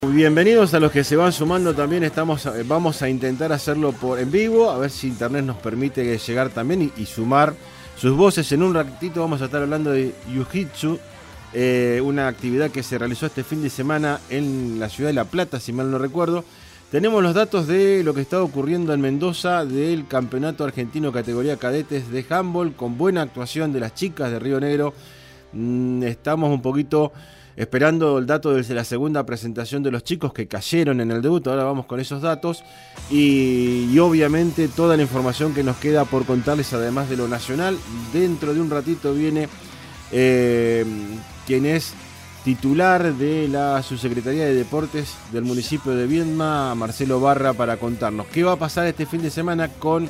Bienvenidos a los que se van sumando también. Vamos a intentar hacerlo en vivo, a ver si internet nos permite llegar también y sumar sus voces. En un ratito vamos a estar hablando de Jiu-Jitsu, una actividad que se realizó este fin de semana en la ciudad de La Plata, si mal no recuerdo. Tenemos los datos de lo que está ocurriendo en Mendoza del Campeonato Argentino Categoría Cadetes de Handball, con buena actuación de las chicas de Río Negro. Estamos un poquito esperando el dato de la segunda presentación de los chicos que cayeron en el debut. Ahora vamos con esos datos y obviamente toda la información que nos queda por contarles, además de lo nacional. Dentro de un ratito viene quien es titular de la Subsecretaría de Deportes del municipio de Viedma, Marcelo Barra, para contarnos qué va a pasar este fin de semana con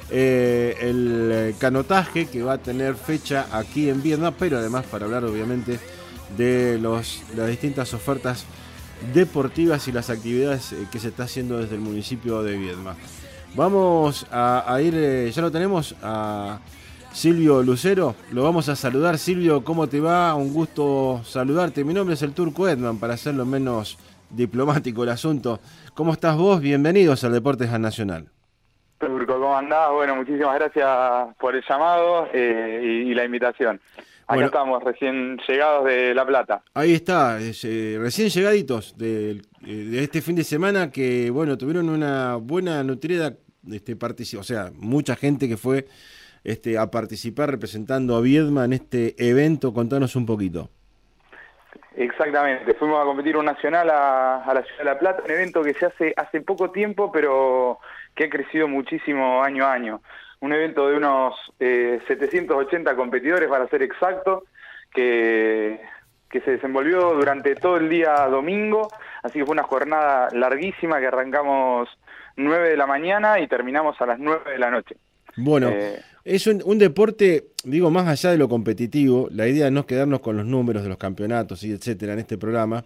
el canotaje, que va a tener fecha aquí en Viedma, pero además para hablar obviamente de las distintas ofertas deportivas y las actividades que se está haciendo desde el municipio de Viedma. Vamos a ir, ya lo tenemos, a Silvio Lucero, lo vamos a saludar. Silvio, ¿cómo te va? Un gusto saludarte. Mi nombre es el Turco Edman, para hacerlo menos diplomático el asunto. ¿Cómo estás vos? Bienvenidos al Deportes al Nacional. Turco, ¿cómo andás? Bueno, muchísimas gracias por el llamado y la invitación. Acá estamos, recién llegados de La Plata. Ahí está, recién llegaditos de este fin de semana, que bueno, tuvieron una buena nutrida participación, o sea, mucha gente que fue a participar representando a Viedma en este evento. Contanos un poquito. Exactamente, fuimos a competir un nacional a la ciudad de La Plata, un evento que se hace poco tiempo, pero que ha crecido muchísimo año a año. Un evento de unos 780 competidores, para ser exacto, que se desenvolvió durante todo el día domingo, así que fue una jornada larguísima que arrancamos 9 de la mañana y terminamos a las 9 de la noche. Bueno, es un deporte, digo, más allá de lo competitivo. La idea no es quedarnos con los números de los campeonatos y etcétera en este programa.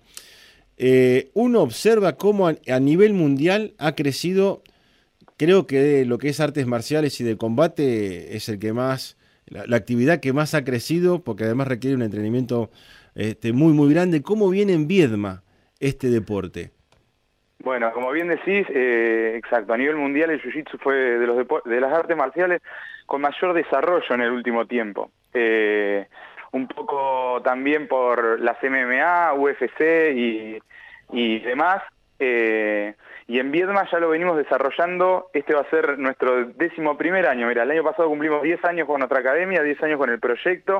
Uno observa cómo a nivel mundial ha crecido. Creo que lo que es artes marciales y de combate es el que más, la actividad que más ha crecido, porque además requiere un entrenamiento muy grande. ¿Cómo viene en Viedma este deporte? Bueno, como bien decís, exacto, a nivel mundial el Jiu-Jitsu fue de las artes marciales con mayor desarrollo en el último tiempo. Un poco también por las MMA, UFC y demás. Y en Viedma ya lo venimos desarrollando. Este va a ser nuestro 11º año. Mira, el año pasado cumplimos 10 años con nuestra academia, 10 años con el proyecto.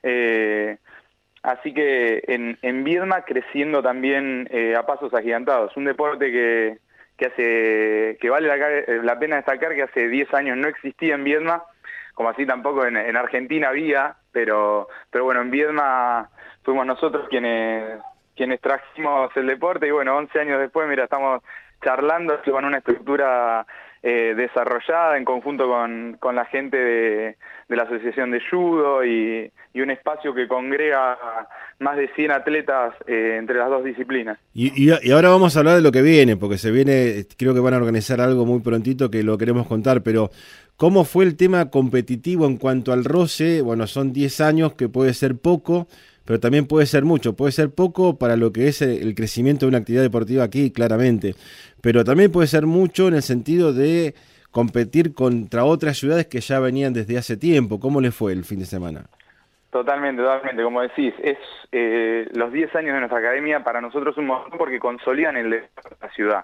Así que en Viedma creciendo también a pasos agigantados. Un deporte que vale la pena destacar, que hace 10 años no existía en Viedma, como así tampoco en Argentina había, pero bueno, en Viedma fuimos nosotros quienes trajimos el deporte, y bueno, 11 años después, mira, estamos charlando con una estructura desarrollada en conjunto con la gente de la Asociación de Judo y un espacio que congrega más de 100 atletas entre las dos disciplinas. Y ahora vamos a hablar de lo que viene, porque se viene, creo que van a organizar algo muy prontito que lo queremos contar, pero ¿cómo fue el tema competitivo en cuanto al roce? Bueno, son 10 años, que puede ser poco, pero también puede ser mucho. Puede ser poco para lo que es el crecimiento de una actividad deportiva aquí, claramente, pero también puede ser mucho en el sentido de competir contra otras ciudades que ya venían desde hace tiempo. ¿Cómo les fue el fin de semana? Totalmente, como decís, es los 10 años de nuestra academia para nosotros un montón, porque consolidan el deporte de la ciudad.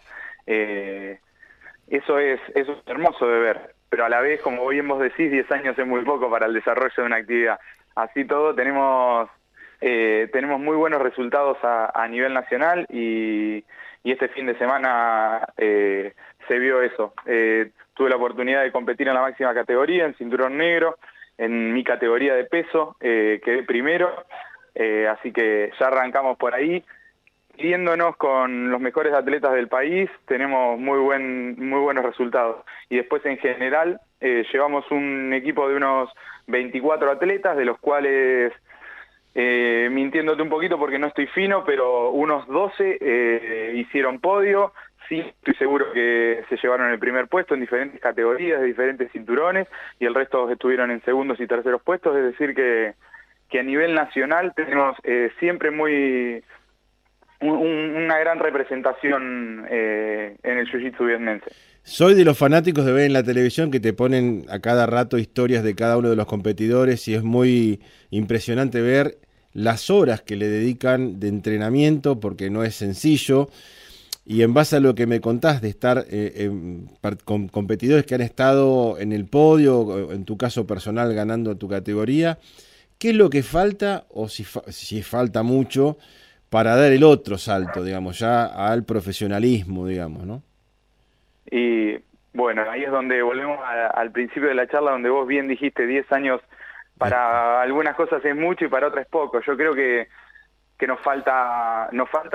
Eso es hermoso de ver, pero a la vez, como bien vos decís, 10 años es muy poco para el desarrollo de una actividad. Así todo, tenemos muy buenos resultados a nivel nacional, y este fin de semana se vio eso. Tuve la oportunidad de competir en la máxima categoría, en cinturón negro. En mi categoría de peso quedé primero, así que ya arrancamos por ahí. Viéndonos con los mejores atletas del país, tenemos muy buenos resultados. Y después, en general, llevamos un equipo de unos 24 atletas, de los cuales, mintiéndote un poquito porque no estoy fino, pero unos 12 hicieron podio. Sí, estoy seguro que se llevaron el primer puesto en diferentes categorías, de diferentes cinturones, y el resto estuvieron en segundos y terceros puestos. Es decir que a nivel nacional tenemos siempre muy una gran representación en el jiu-jitsu vietnamense. Soy de los fanáticos de ver en la televisión que te ponen a cada rato historias de cada uno de los competidores y es muy impresionante ver las horas que le dedican de entrenamiento porque no es sencillo. Y en base a lo que me contás de estar con competidores que han estado en el podio, en tu caso personal ganando tu categoría, ¿qué es lo que falta o si falta mucho para dar el otro salto, digamos, ya al profesionalismo, digamos, ¿no? Y bueno, ahí es donde volvemos al principio de la charla, donde vos bien dijiste, 10 años para algunas cosas es mucho y para otras es poco. Yo creo que nos falta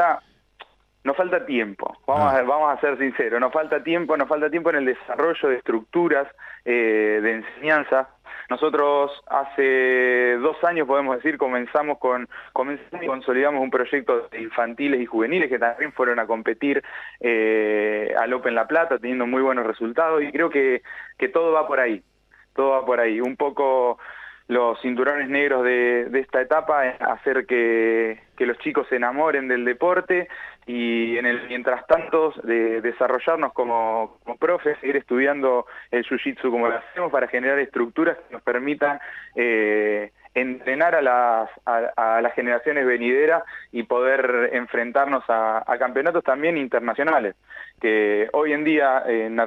tiempo. Vamos a ser sinceros, nos falta tiempo en el desarrollo de estructuras de enseñanza. Nosotros hace 2 años, podemos decir, comenzamos y consolidamos un proyecto de infantiles y juveniles que también fueron a competir al Open La Plata, teniendo muy buenos resultados, y creo que todo va por ahí, un poco los cinturones negros de esta etapa es hacer que los chicos se enamoren del deporte y en el mientras tanto de desarrollarnos como profes, seguir estudiando el jiu-jitsu como lo hacemos para generar estructuras que nos permitan entrenar a las generaciones venideras y poder enfrentarnos a campeonatos también internacionales, que hoy en día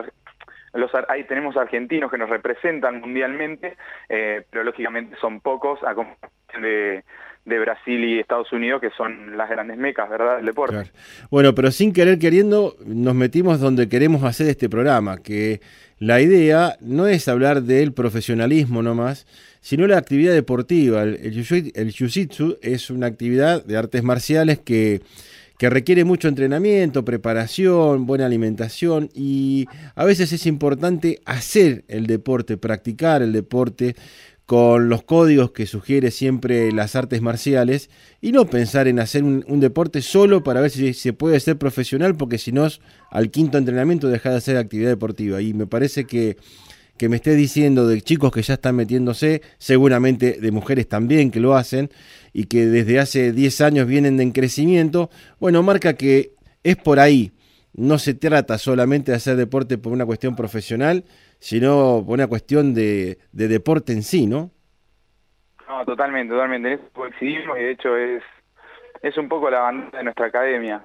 ahí tenemos argentinos que nos representan mundialmente, pero lógicamente son pocos a comparación de Brasil y Estados Unidos, que son las grandes mecas, ¿verdad?, del deporte. Claro. Bueno, pero sin querer queriendo nos metimos donde queremos hacer este programa, que la idea no es hablar del profesionalismo nomás, sino la actividad deportiva. El jiu-jitsu es una actividad de artes marciales que requiere mucho entrenamiento, preparación, buena alimentación y a veces es importante hacer el deporte, practicar el deporte con los códigos que sugiere siempre las artes marciales y no pensar en hacer un deporte solo para ver si se puede ser profesional porque si no al quinto entrenamiento deja de hacer actividad deportiva y me parece que me estés diciendo de chicos que ya están metiéndose, seguramente de mujeres también que lo hacen, y que desde hace 10 años vienen en crecimiento, bueno, marca que es por ahí. No se trata solamente de hacer deporte por una cuestión profesional, sino por una cuestión de deporte en sí, ¿no? No, totalmente. En eso coincidimos y de hecho es un poco la bandera de nuestra academia.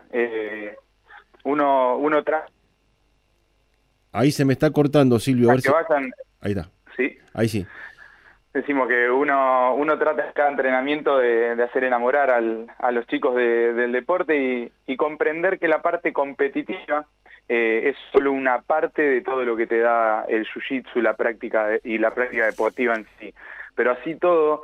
Uno trata... Ahí se me está cortando, Silvio. A ver que vayan... Ahí está. ¿Sí? Ahí sí. Decimos que uno trata en cada entrenamiento de hacer enamorar a los chicos del deporte y comprender que la parte competitiva es solo una parte de todo lo que te da el jiu-jitsu, la práctica deportiva en sí. Pero así todo,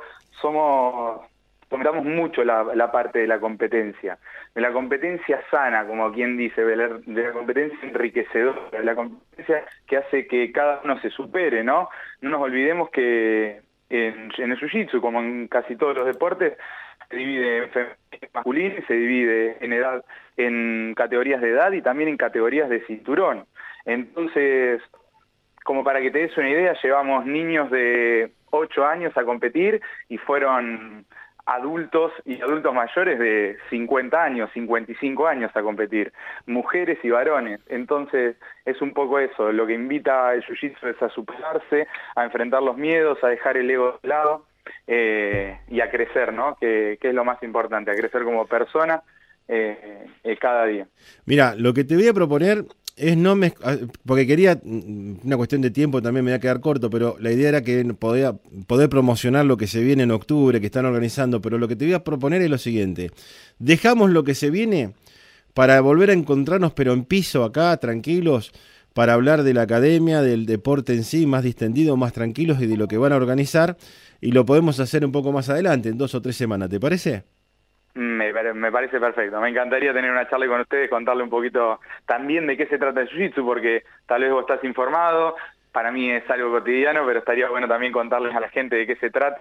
fomentamos mucho la parte de la competencia sana, como quien dice, de la competencia enriquecedora, de la competencia que hace que cada uno se supere, ¿no? No nos olvidemos que en el jiu-jitsu, como en casi todos los deportes, se divide en femenino y masculino, se divide en edad, en categorías de edad y también en categorías de cinturón. Entonces, como para que te des una idea, llevamos niños de 8 años a competir y fueron adultos y adultos mayores de 50 años, 55 años a competir, mujeres y varones. Entonces es un poco eso, lo que invita el jiu-jitsu es a superarse, a enfrentar los miedos, a dejar el ego de lado y a crecer, ¿no? Que es lo más importante, a crecer como persona cada día. Mira, lo que te voy a proponer es porque quería, una cuestión de tiempo también me va a quedar corto, pero la idea era que poder promocionar lo que se viene en octubre, que están organizando, pero lo que te voy a proponer es lo siguiente: dejamos lo que se viene para volver a encontrarnos, pero en piso acá, tranquilos, para hablar de la academia, del deporte en sí, más distendido, más tranquilos y de lo que van a organizar, y lo podemos hacer un poco más adelante, en 2 o 3 semanas, ¿te parece? Me parece perfecto. Me encantaría tener una charla con ustedes, contarle un poquito también de qué se trata el jiu-jitsu, porque tal vez vos estás informado, para mí es algo cotidiano, pero estaría bueno también contarles a la gente de qué se trata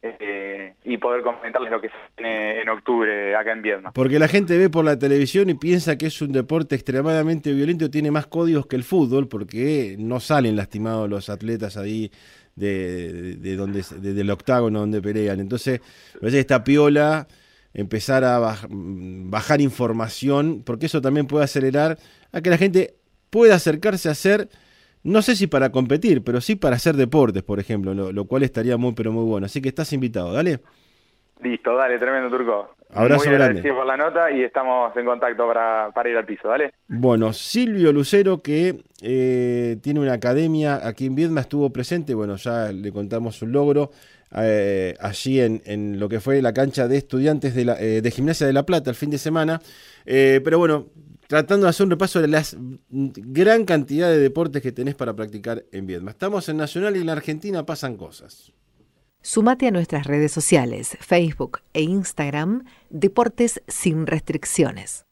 y poder comentarles lo que se viene en octubre acá en Viedma. Porque la gente ve por la televisión y piensa que es un deporte extremadamente violento, tiene más códigos que el fútbol, porque no salen lastimados los atletas ahí del octágono donde pelean. Entonces, a veces está piola, empezar a bajar información, porque eso también puede acelerar a que la gente pueda acercarse a hacer, no sé si para competir, pero sí para hacer deportes, por ejemplo, lo cual estaría muy, pero muy bueno. Así que estás invitado, dale. Listo, dale, tremendo, Turco. Abrazo muy grande. agradecido por la nota y estamos en contacto para ir al piso, dale. Bueno, Silvio Lucero, que tiene una academia aquí en Viedma, estuvo presente, bueno, ya le contamos un logro, allí en lo que fue la cancha de estudiantes de Gimnasia de La Plata el fin de semana, pero bueno, tratando de hacer un repaso de la gran cantidad de deportes que tenés para practicar en Viedma. Estamos en Nacional y en la Argentina pasan cosas. Sumate a nuestras redes sociales, Facebook e Instagram, Deportes sin Restricciones.